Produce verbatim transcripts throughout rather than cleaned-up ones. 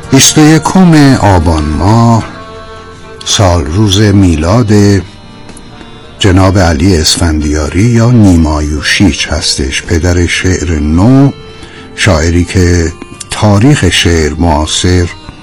بیست و یکم آبان ماه سال روز میلاد جناب علی اسفندیاری یا نیما یوشیج هستش، پدر شعر نو، شاعری که تاریخ شعر معاصر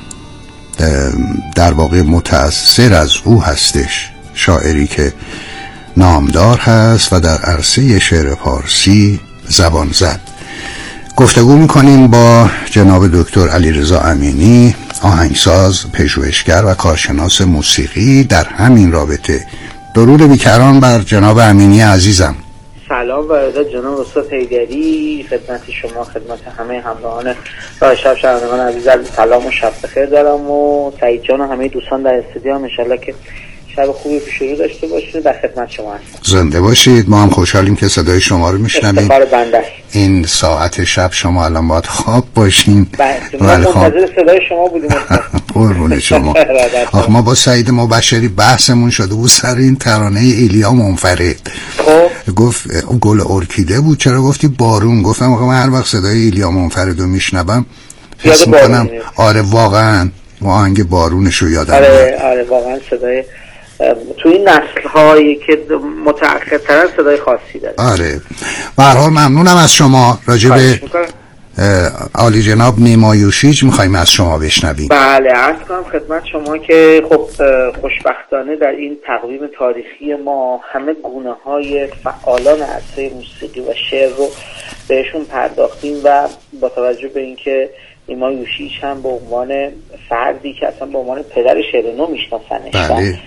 در واقع متأثر از او هستش، شاعری که نامدار هست و در عرصه شعر فارسی زبان زد. گفتگو میکنیم با جناب دکتر علیرضا امینی، آهنگساز، پژوهشگر و کارشناس موسیقی در همین رابطه. درود بیکران بر جناب امینی عزیزم. سلام و ارادت جناب استاد حیدری، خدمت شما، خدمت همه همراهان راه شب شنوندگان عزیز سلام و شب بخیر دارم و سعید جان و همه دوستان در استودیو هم انشالله که شب خوبی پیش رو داشته باشید. در خدمت شما هستم. زنده باشید. ما هم خوشحالیم که صدای شما رو میشنویم. افتخار بنده است. این ساعت شب شما الان باید خواب باشین. بله، ما منتظر صدای شما بودیم. قربون شما. آخ، ما با سعید مبشری بحثمون شده بود سر این ترانه ایلیا منفرد. خب گفت گل ارکیده بود، چرا گفتی بارون؟ گفتم آخه من هر وقت صدای ایلیا منفرد رو میشنوم حس میکنم آره واقعا آهنگ بارونش رو یادم میاد. آره آره واقعا صدای تو این نسل هایی که متأخرترن صدای خاصی داره. آره به هر حال ممنونم از شما. راجع به عالی جناب نیما یوشیج میخوایم از شما بشنویم. بله، عرض کنم خدمت شما که خب خوشبختانه در این تقویم تاریخی ما همه گونه های فعالان عرصه موسیقی و شعر رو بهشون پرداختیم و با توجه به اینکه نیما یوشیج هم به عنوان فردی که اصلا به عنوان پدر شعر نو میشناسنش، بله،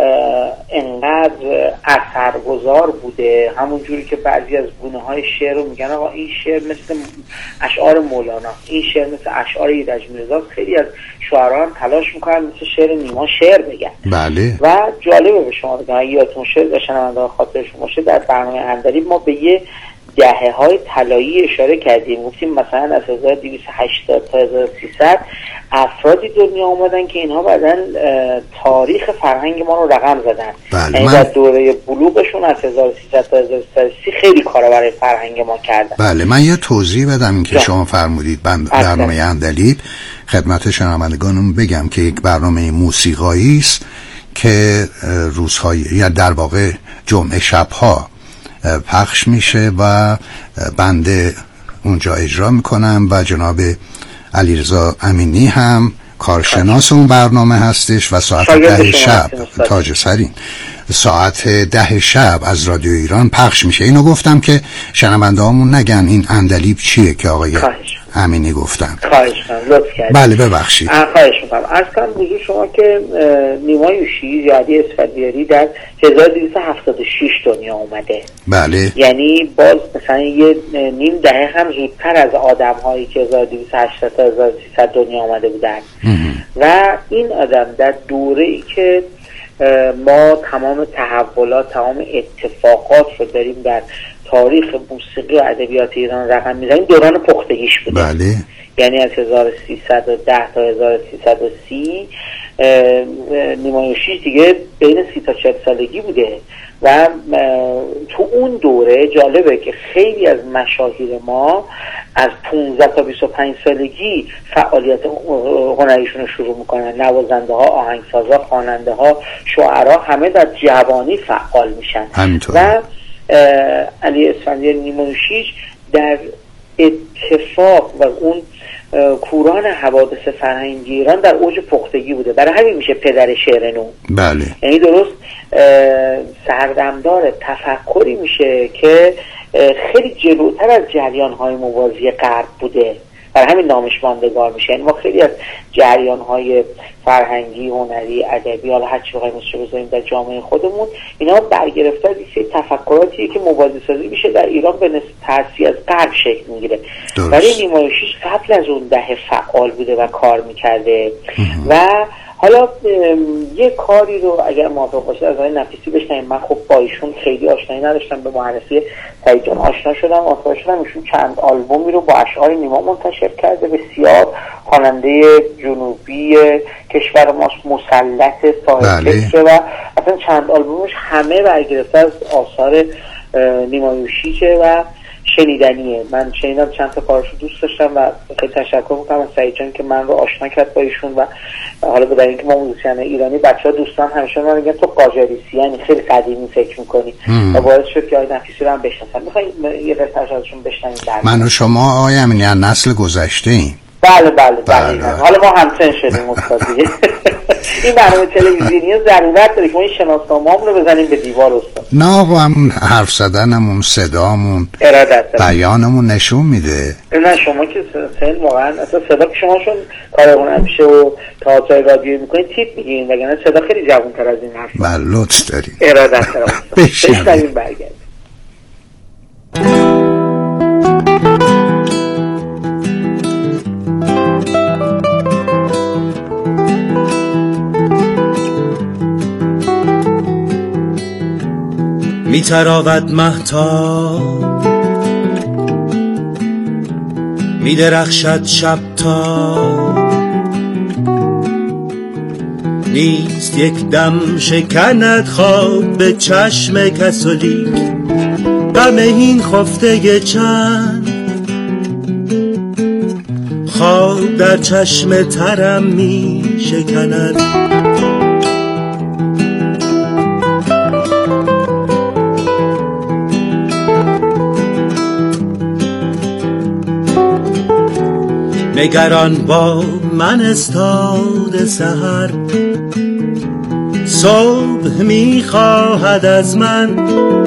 انقدر اثرگذار بوده، همون جوری که بعضی از گونه های شعر رو میگن آقا این شعر مثل اشعار مولانا، این شعر مثل اشعار ایرج میرزا. خیلی از شاعران هم تلاش میکنن مثل شعر نیما شعر بگن. بله. و جالبه به شما بگم، یادتون شد و شنونده خاطرشون باشه، در برنامه عندلیب ما به یه دهه های طلایی اشاره کردیم. گفتیم مثلا از هزار و دویست و هشتاد تا هزار و سیصد افرادی دنیا آمدن که اینها بعدن تاریخ فرهنگ ما رو رقم زدن. بله، یعنی من... در دوره بلوغشون از هزار و سیصد تا هزار و سیصد و سی خیلی کارا برای فرهنگ ما کردن. بله، من یه توضیح بدم این که شما فرمودید برنامه عندلیب خدمت شنوندگانم بگم که یک برنامه موسیقایی است که روزهای یا در واقع جمعه شب‌ها پخش میشه و بنده اونجا اجرا میکنم و جناب علیرضا امینی هم کارشناس اون برنامه هستش و ساعت ده شب تاج سرین ساعت ده شب از رادیو ایران پخش میشه. اینو گفتم که شنونده هامون نگن این عندلیب چیه که آقای امینی گفتن. خواهش کنم، لطف کردید. بله ببخشید. خواهش میکنم. عرض کنم حضور شما که نیما یوشیج یا علی اسفندیاری در هزار و دویست و هفتاد و شش دنیا اومده. بله. یعنی باز مثلا یه نیم دهه هم زودتر از آدم هایی که هزار و دویست و هشتاد تا هزار و سیصد دنیا اومده بودن. و این آدم در دوره‌ای که ما تمام تحولات، تمام اتفاقات رو داریم در تاریخ موسیقی و ادبیات ایران رقم میزنیم، دوران پختگیش بوده. بله. یعنی از هزار و سیصد و ده تا هزار و سیصد و سی نیما یوشیج دیگه بین سی تا چهل سالگی بوده و تو اون دوره جالبه که خیلی از مشاهیر ما از پانزده تا بیست و پنج سالگی فعالیت هنریشون رو شروع میکنن. نوازنده ها، آهنگسازا، خواننده ها، شاعرها همه در جوانی فعال میشن. همینطور. و علی اسفندیاری نیما یوشیج در اتفاق و اون کوران حوادث فرهنگی ایران در اوج پختگی بوده، برای همین میشه پدر شعر نو. بله. یعنی درست سردمدار تفکری میشه که خیلی جلوتر از جریان‌های موازی غرب بوده، برای همین نامش ماندگار میشه. یعنی ما خیلی از جریان‌های فرهنگی، هنری، ادبی، حالا هر چی بخوایم اسمش بذاریم در جامعه خودمون، اینا برگرفته از این تفکراتیه که موازی سازی میشه در ایران به نسبت ترسی از غرب شکل میگیره. ولی نیما یوشیج قبل از اون دهه فعال بوده و کار میکرده. و حالا یه کاری رو اگر موافق باشید از آقای نفیسی بشنویم. من خب با ایشون خیلی آشنایی نداشتم، به معرفی سعید جان آشنا شدم، آشنا شدم ایشون چند آلبومی رو با اشعار نیما منتشر کرده. بسیار خواننده جنوبی کشور ماست، مسلط، صاحب فکر و اصلا چند آلبومش همه برگرفته از آثار نیما یوشیجه و شنیدنیه. من شنیدم چند تا کارشو دوست داشتم و خیلی تشکر میکنم از سعید جان که من رو آشنا کرد با ایشون. و حالا به اینکه ما موزیسین ایرانی بچه‌ها دوستان همیشه من میگن تو قاجاریسی، یعنی خیلی قدیمی فکر میکنی و باعث شد که آقای نفیسی رو هم بشناسن. میخوایم یه قطعه ازشون بشنویم؟ من و شما آقای امینی از نسل گذشته ایم. بله بله بله. حالا ما همسن شدیم استاد دیگه. این برنامه تلویزیونی ضرورت داره که ما این شناسنامه‌ام رو بزنیم به دیوار استاد. نه آقا همون حرف زدنمون، صدامون، بیانمون نشون میده. نه شما که سن واقعا اصلا صدا که شما چون کارمون همیشه و تئاتر رادیو میکنید تیپ میگین، وگرنه صدا خیلی جوان‌تر از این حرف. بله لطف داری. ارادت دارم استاد. بشنویم برگردیم. می تراود مهتاب، می درخشد شب تا، نیست یک دم شکند خواب به چشم کسولیک، غم این خفته چند خواب در چشم ترم می شکند. نگران با من استاد سحر، صبح میخواهد از من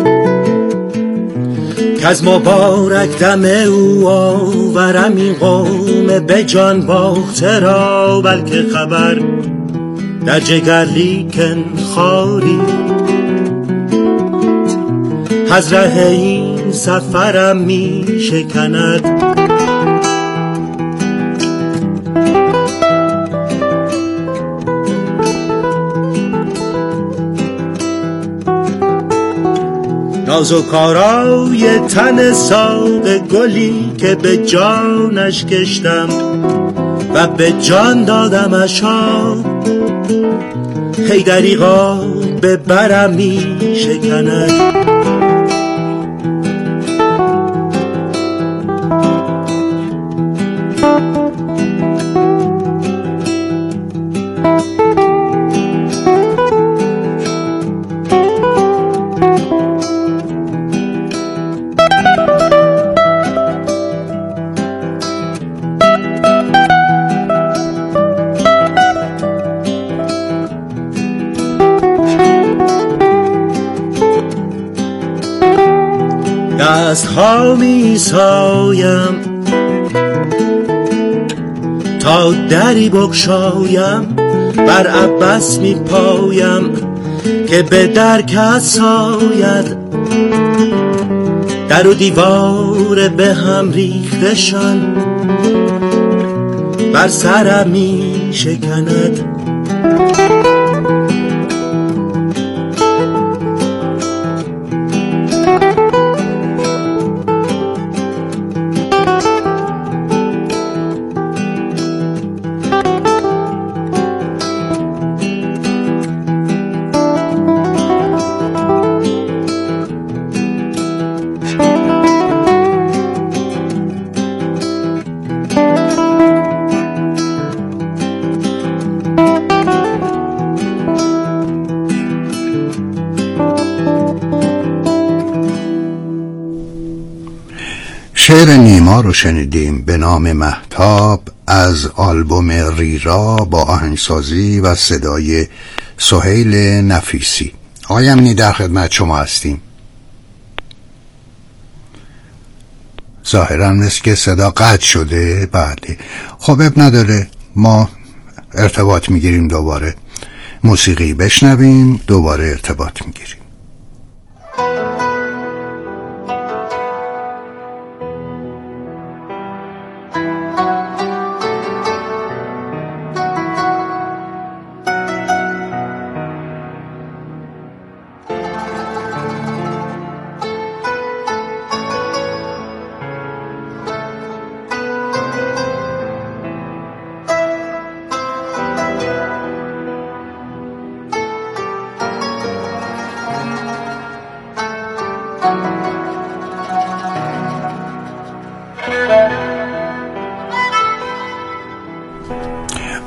که از مبارک دم او آورم این قوم به جان باخته را، بلکه خبر در جگر لیکن خاری از ره این سفرم می شکند. نازوکارای تن ساق گلی که به جانش کشتم و به جان دادمش ها، هی دریغا به برم می شکند. دست ها می سایم تا دری بگشایم، بر عباس می پایم که به در کس آید، در و دیوار به هم ریختشان بر سرم می شکند. شعر نیما رو شنیدیم به نام مهتاب از آلبوم ریرا با آهنگسازی و صدای سهیل نفیسی. آقای امینی در خدمت شما هستیم. ظاهرا مثل که صدا قطع شده. بله خب اب نداره، ما ارتباط میگیریم، دوباره موسیقی بشنویم، دوباره ارتباط میگیریم.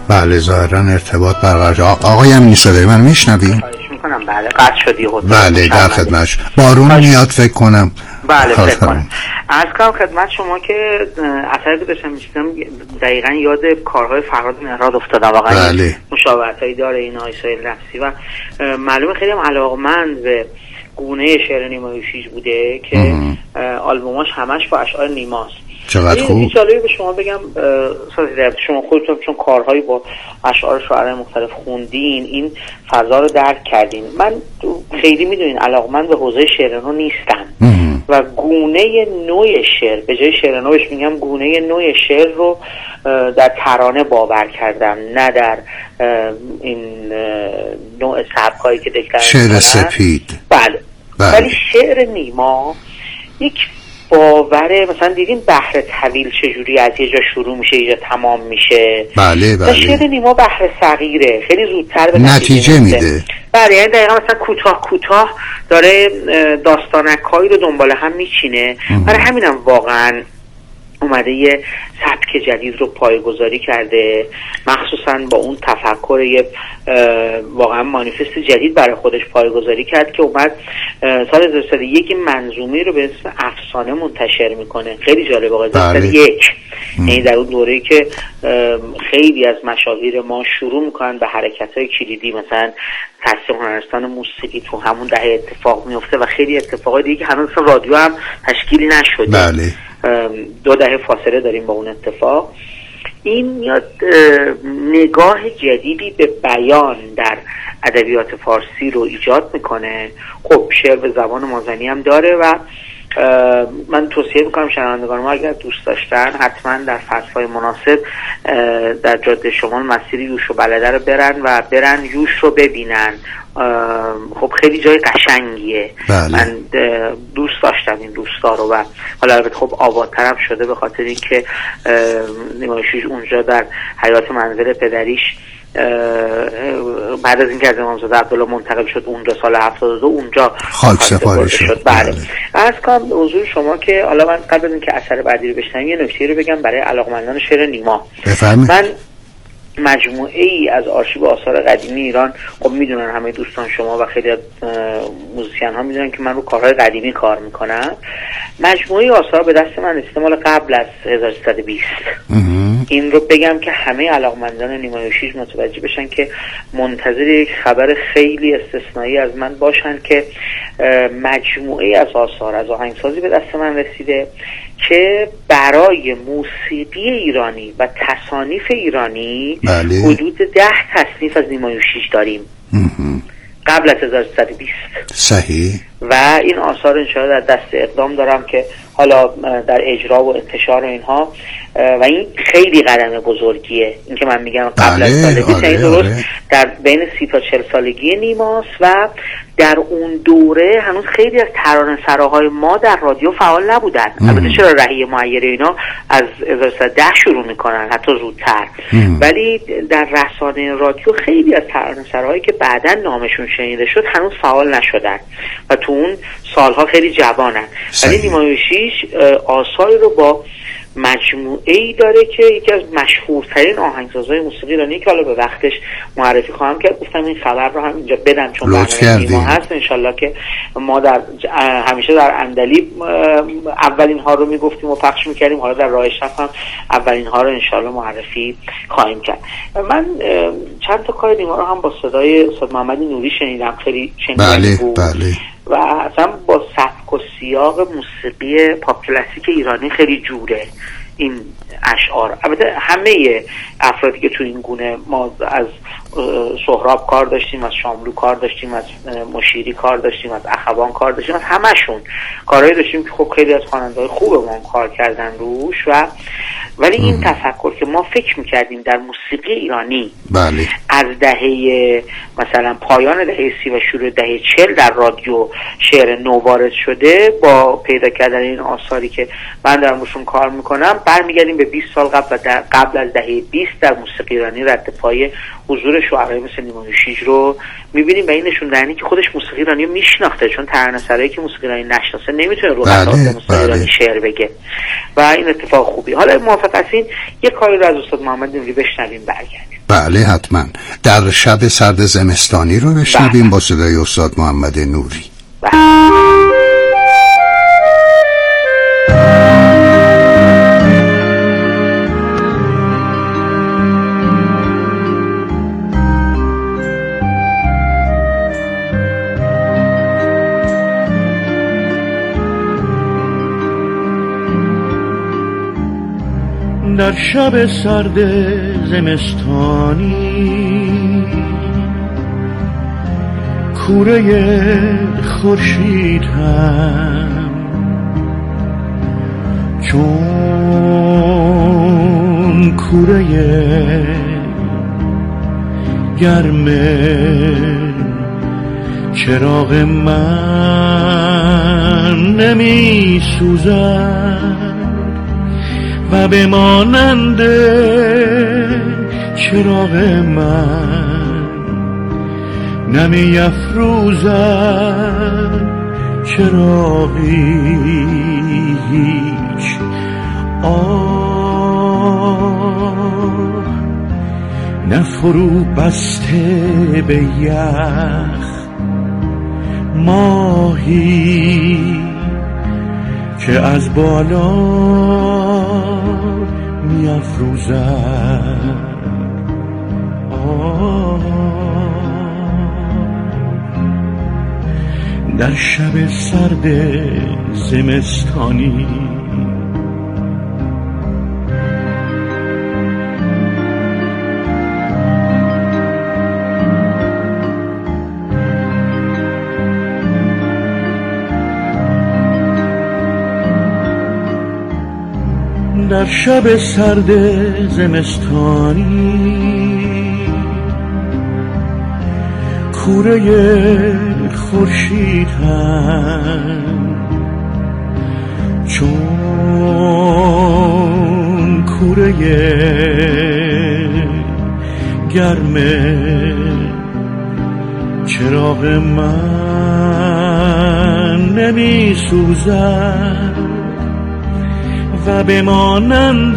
بله ظاهرا ارتباط برقرار. آقای امینی صدای من میشنوی؟ میکنم بله قطع شدی خود. بله در خدمتش. بارون میاد فکر کنم. بله فکر کنم. عرض کنم خدمت شما که اثری که داشتم میشیدم دقیقا یاد کارهای فرهاد مهراد افتادم. واقعا بله. مشابهتایی داره این آیسای لفظی و معلومه خیلی هم علاقمند به گونه شعر نیما یوشیج بوده که آلبوماش همش با اشعار نیماست. چقدر خوب. این جالبه به شما بگم شما خودتون چون کارهایی با اشعار شاعران مختلف خوندین این فضا رو درک کردین. من خیلی میدونین علاقمند به حوزه شعر نو نیستم و گونه نوع شعر به جای شعر نو بهش میگم گونه نوع شعر رو در ترانه باور کردم نه در این نوع سبکایی که دکلمه شعر سپید. بله. بله ولی شعر نیما یک باوره. مثلا دیدین بحر طویل چجوری از یه جا شروع میشه یه جا تمام میشه. بله بله. شعر نیما بحر صغیره خیلی زودتر به نتیجه میده. بله یعنی دقیقا مثلا کوتاه کوتاه داره داستانکایی رو دنبال هم میچینه. برای همینم واقعا اومده یه سبک جدید رو پایه‌گذاری کرده، مخصوصا با اون تفکر یه واقعا مانیفست جدید برای خودش پایه‌گذاری کرد که اومد سال هزار و سیصد و یک منظومه رو به اسم افسانه منتشر میکنه. خیلی جالب آقای هزار و سیصد و یک یعنی در اون دوره‌ای که خیلی از مشاهیر ما شروع میکنن به حرکت‌های کلیدی مثلا تأسیس هنرستان موسیقی تو همون دهه اتفاق میفته و خیلی اتفاقای دیگه که هنوز رادیو هم تشکیل نشده. بله. دو دهه فاصله داریم با اون اتفاق. این میاد نگاه جدیدی به بیان در ادبیات فارسی رو ایجاد میکنه. خب شعر به زبان مازنی هم داره و من توصیه میکنم شنوندگان ما اگر دوست داشتن حتما در فصل‌های مناسب در جاده شمال مسیر یوش و بلده رو برن و برن یوش رو ببینن. خب خیلی جای قشنگیه. بله. من دوست داشتم این روستا رو و حالا البته خب آبادترم شده به خاطر اینکه نیما یوشیج اونجا در حیات منزل پدریش بعد از اینکه از امامزاده عبدالله منتقل شد اونجا سال هفتاد و دو اونجا خاک سپاری شد. بله. عرض کنم به حضور شما که حالا من قبل از اینکه اثر بعدی رو بشنویم یه نکته رو بگم برای علاقمندان شعر نیما. بفرمایید. من مجموعه ای از آرشیو آثار قدیمی ایران، خب میدونن همه دوستان شما و خیلی از موزیسین ها میدونن که من رو کارهای قدیمی کار میکنم. مجموعه آثار به دست من رسیده مال قبل از هزار و سیصد و بیست. این رو بگم که همه علاقمندان نیما یوشیج متوجه بشن که منتظر یک خبر خیلی استثنایی از من باشن که مجموعه از آثار از آهنگسازی به دست من رسیده که برای موسیقی ایرانی و تصانیف ایرانی بله. حدود ده تصنیف از نیما یوشیج داریم قبل از هزار و سیصد و بیست. صحیح. و این آثار انشاءالله در دست اقدام دارم که حالا در اجرا و انتشار و اینها و این خیلی قدم بزرگیه. این که من میگم قبل از سال بیست یعنی درست در بین سی تا چهل سالگی نیماست و در اون دوره هنوز خیلی از ترانه سراهای ما در رادیو فعال نبودن. البته چرا رهی معیر اینا از هزار و سیصد و ده شروع میکنن حتی زودتر ام. ولی در رسانه رادیو خیلی از ترانه سراهایی که بعداً نامشون شنیده شد هنوز فعال نشدن و تو اون سالها خیلی جوانن. ولی نیما یوشیج آثاری رو با مجموعه ای داره که یکی از مشهورترین آهنگسازهای موسیقی ایرانی که حالا به وقتش معرفی خواهم کرد. گفتم این خبر رو هم اینجا بدم چون برنامه نیما هست. انشالله که ما در همیشه در اندلیب اولین ها رو میگفتیم و پخش میکردیم، حالا در راه شب هم اولین ها رو انشالله معرفی خواهیم کرد. من چند تا کار نیما رو هم با صدای استاد محمد نوری شنیدم، خیلی شنیدنی بود. بله بله. و اصلا با سبک و سیاق موسیقی پاپ کلاسیک ایرانی خیلی جوره این اشعار. البته همه افرادی که تو این گونه ما از سهراب کار داشتیم، از شاملو کار داشتیم، از مشیری کار داشتیم، از اخوان کار داشتیم، از همشون کارهایی داشتیم که خب خیلی از خواننده‌های خوبمون کار کردن روش. و ولی این ام. تفکر که ما فکر میکردیم در موسیقی ایرانی بله. از دهه مثلا پایان دهه سی و شروع دهه چهل در رادیو شعر نو وارد شده، با پیدا کردن این آثاری که من در روشون کار میکنم برمیگردیم به بیست سال قبل در قبل از دهه بیست در موسیقی ایرانی رد پای حضور شعرهای مثل نیما یوشیج رو میبینیم و این نشون دهنده که خودش موسیقی ایرانی رو میشناخته، چون ترانه‌سرایی که موسیقی ایرانی نشناسه نمیتونه رو خطات موسیقی ایرانی شعر بگه و این اتفاق خوبی. حالا موافق هستین یک کاری رو از استاد محمد نوری بشنویم برگردیم؟ بله حتما. در شب سرد زمستانی رو بشنویم با صدای استاد محمد نوری. بله. در شب سرد زمستانی کوره خورشید هم چون کوره گرم چراغ من نمی سوزد و به مانند چراغ من نمی افروزد چراغی هیچ. آه نفرو بسته به یخ ماهی که از بالا می افروزد. در شب سرد زمستانی در شب سرد زمستانی کوره خورشید هم چون کوره گرم چراغ من نمی سوزد و به مانند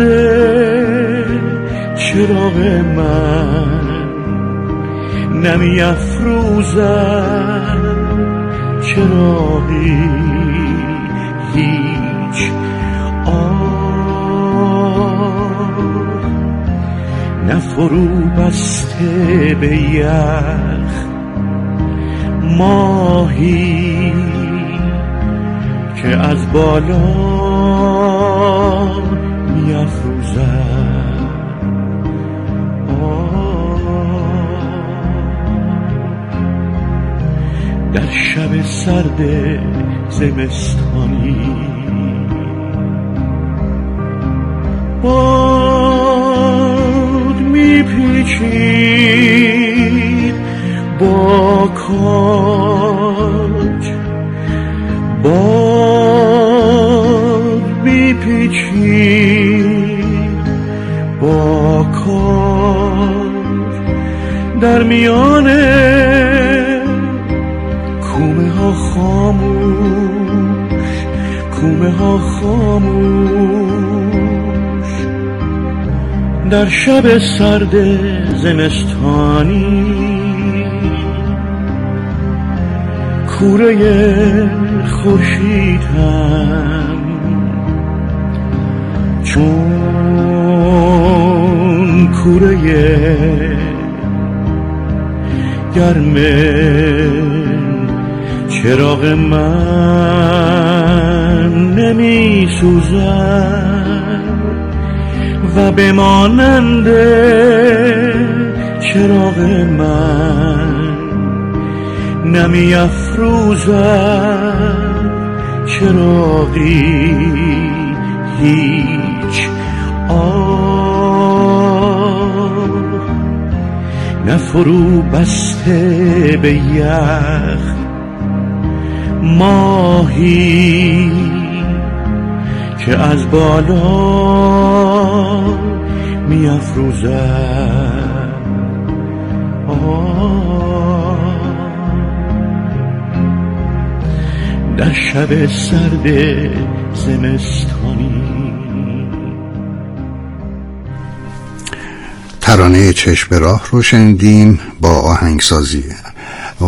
چراغ من نمی افروزد چراغی هیچ. آه نفرو بسته به یخ ماهی که از بالا می افروزد. در شب سرد زمستانی باد می پیچید با کاج، باد می پیچید با کاج در میان کومه ها خاموش، کومه ها خاموش. در شب سرد زمستانی کوره خورشید هم چون کوره گرم چراغ من نمی سوزد و به مانند چراغ من نمی افروزد چراغی هیچ. آه نفرو بسته به یخ ماهی که از بالا می افروزد. در شب سرد زمستانی. ترانه چشم راه رو شنیدیم با آهنگسازی و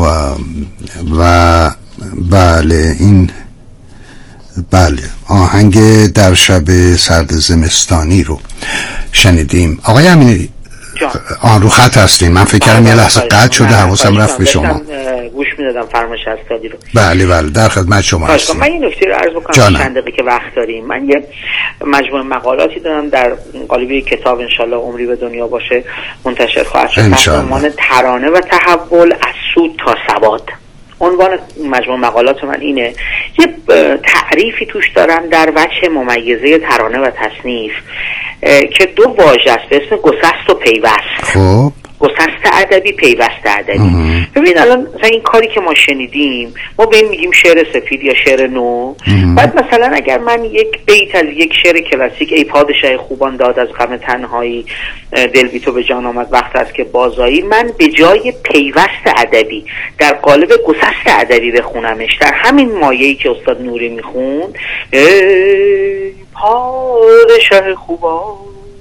و بله این بله آهنگ در شب سرد زمستانی رو شنیدیم. آقای امینی آن رو خط هستین؟ من فکر کردم یه لحظه قطع شده، حواسم رفت به شما. گوش میدادم فرمایش استادی رو. بله بله در خدمت شما هستم. من این نکته رو عرض بکنم چند دقیقه که وقت داریم. من یه مجموعه مقالاتی دارم در قالب کتاب انشالله عمری به دنیا باشه منتشر خواهد شد تحت عنوان ترانه و تحول از سود تا سواد. عنوان مجموعه مقالات من اینه، یه تعریفی توش دارم در وجه ممیزه ترانه و تصنیف که دو واژه است به اسم گسست و پیوست. خب گسست ادبی، پیوست ادبی. ببین الان مثلا این کاری که ما شنیدیم، ما به این میگیم شعر سفید یا شعر نو. بعد مثلا اگر من یک بیت از یک شعر کلاسیک، ای پادشاه خوبان داد از غم تنهایی دل بی تو به جان آمد وقت است که بازایی، من به جای پیوست ادبی در قالب گسست ادبی بخونمش، در همین مایه‌ای که استاد نوری میخون، ای پادشاه خوبان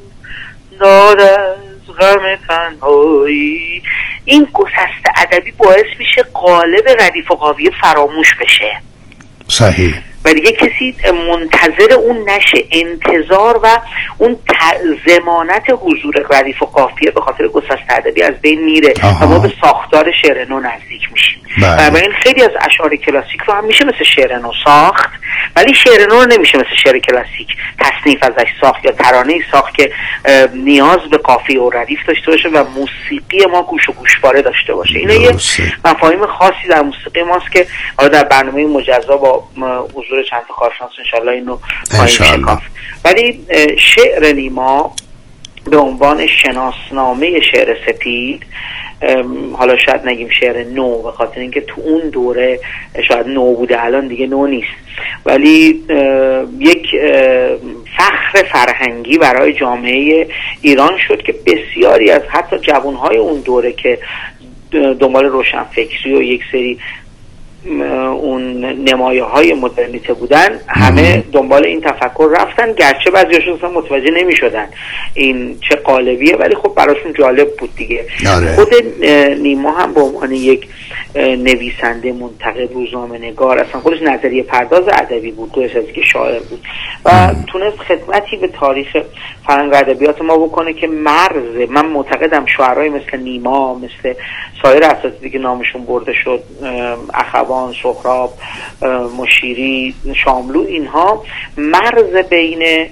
داد از غم تنهایی، این گسست ادبی باعث میشه قالب ردیف و قافیه فراموش بشه. صحیح. و دیگه کسی منتظر اون نشه، انتظار و اون ضمانت حضور ردیف و قافیه به خاطر گسست ادبی از بین میره و ما به ساختار شعر نو نزدیک میشیم. بنابراین خیلی از اشعار کلاسیک رو هم میشه مثل شعر نو ساخت، ولی شعر نو رو نمیشه مثل شعر کلاسیک تصنیف ازش ساخت یا ترانه ساخت که نیاز به قافیه و ردیف داشته باشه و موسیقی ما گوش و گوشواره داشته باشه. اینا یه مفاهیم خاصی در موسیقی ماست که حالا در برنامه مجزا با حضور چند تا کارشناس انشالله اینو خواهیم شکافت. ولی شعر نیما به عنوان شناسنامه شعر سپید، حالا شاید نگیم شعر نو به خاطر اینکه تو اون دوره شاید نو بوده، الان دیگه نو نیست، ولی یک فخر فرهنگی برای جامعه ایران شد که بسیاری از حتی جوانهای اون دوره که دنبال روشنفکری و یک سری اون نمایه های مدرنیته بودن، همه دنبال این تفکر رفتن، گرچه بعضیاشون اصلا متوجه نمی شدن این چه قالبیه، ولی خب براشون جالب بود دیگه. آره. خود نیما هم به عنوان یک نویسنده، منتقد، روزنامه نگار، اصلا خودش نظریه پرداز ادبی بود، دوست از که شاعر بود و ام. تونست خدمتی به تاریخ فرهنگ و ادبیات ما بکنه که مرز، من معتقدم شاعرای مثل نیما، مثل سایر اساتیدی که نامشون برده شد، اخوان، سهراب، مشیری، شاملو، اینها مرز بین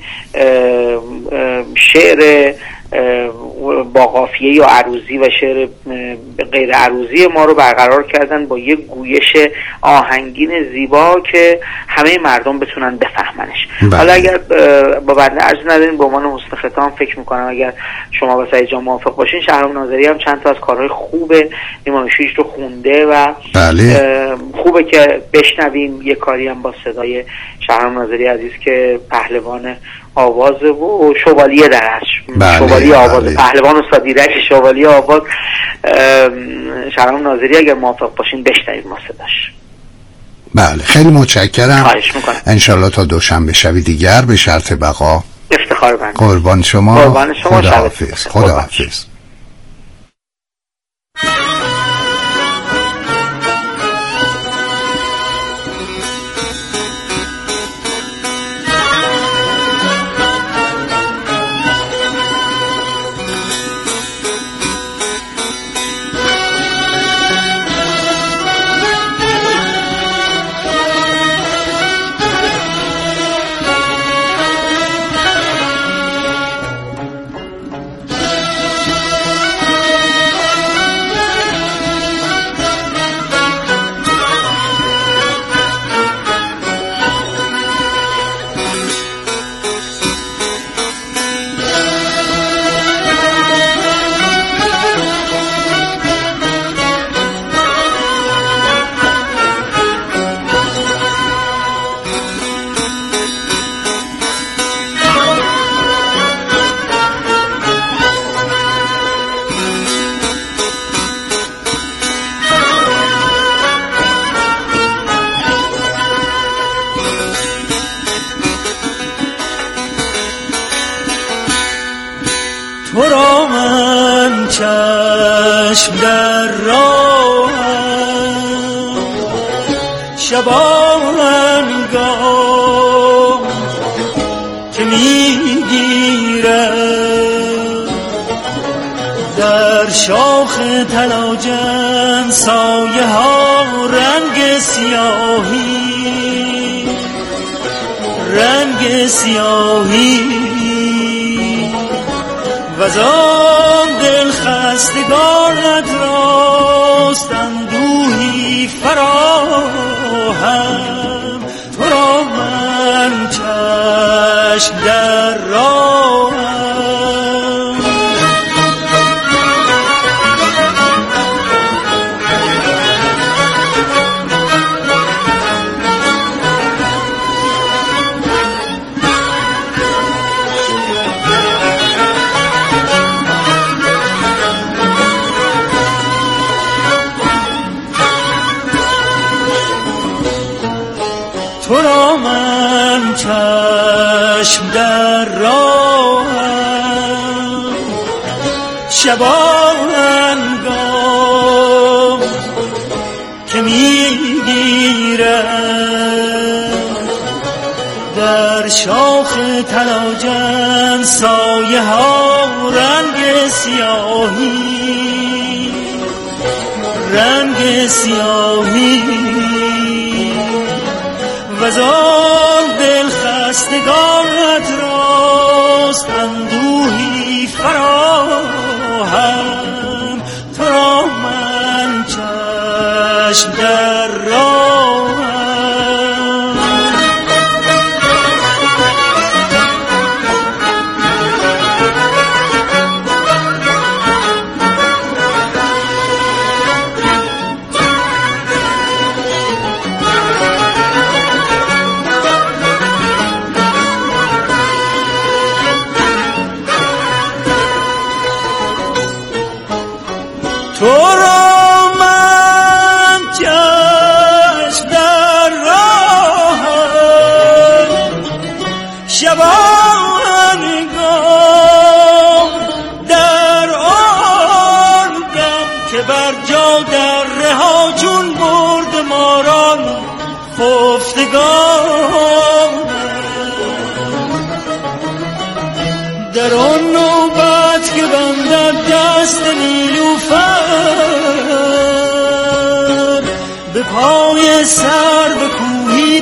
شعر با قافیه یا عروضی و شعر غیر عروضی ما رو برقرار کردن با یک گویش آهنگین زیبا که همه مردم بتونن بفهمنش. بله. حالا اگر با بنده عرض نداریم به عنوان حسن ختام فکر میکنم اگر شما با سعید جان موافق باشین، شهرام ناظری هم چند تا از کارهای خوب نیما میشویچ رو خونده و بله. خوبه که بشنویم یه کاری هم با صدای شهرام ناظری عزیز که پهلوان آواز و شوالیه درش، بله، شوالیه آواز، بله. پهلوان استاد ایرج شوالیه آواز، شهرام ناظری اگر موافق باشین بشنویم ما صداش. بله خیلی متشکرم. انشالله تا دوشنبه شب دیگر به شرط بقا. افتخار بنده. قربان شما. قربان شما. خدا حافظ. خدا حافظ. چشم در راه شبانگاه که میگیرد در شاخ تلاجن سایه ها رنگ سیاهی رنگ سیاهی وزان دل خستگانت راست اندوهی فراهم تو را من چشم در راهم تو را من چشم در راهم شبانگاه که میگیرد در شاخ تلاجن سایه ها رنگ سیاهی رنگ سیاهی وزان دل خستگانت راست اندوهی فراهم تو را من چشم در راهم تو را من چشم در راهم شبانگاه در آن دم که بر جا در رها چون برد ماران خفتگان در آن نوبت که بندد دست نیلوفر به پای سر به کوهی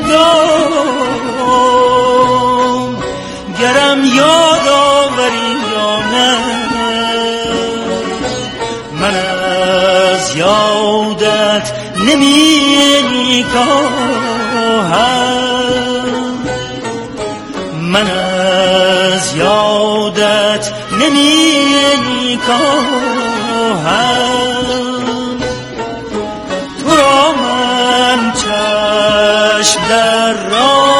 دام گرم یاد آوری یا نه من از یادت نمی کاهم من از یادت نمی کاهم تو را من چشم در راه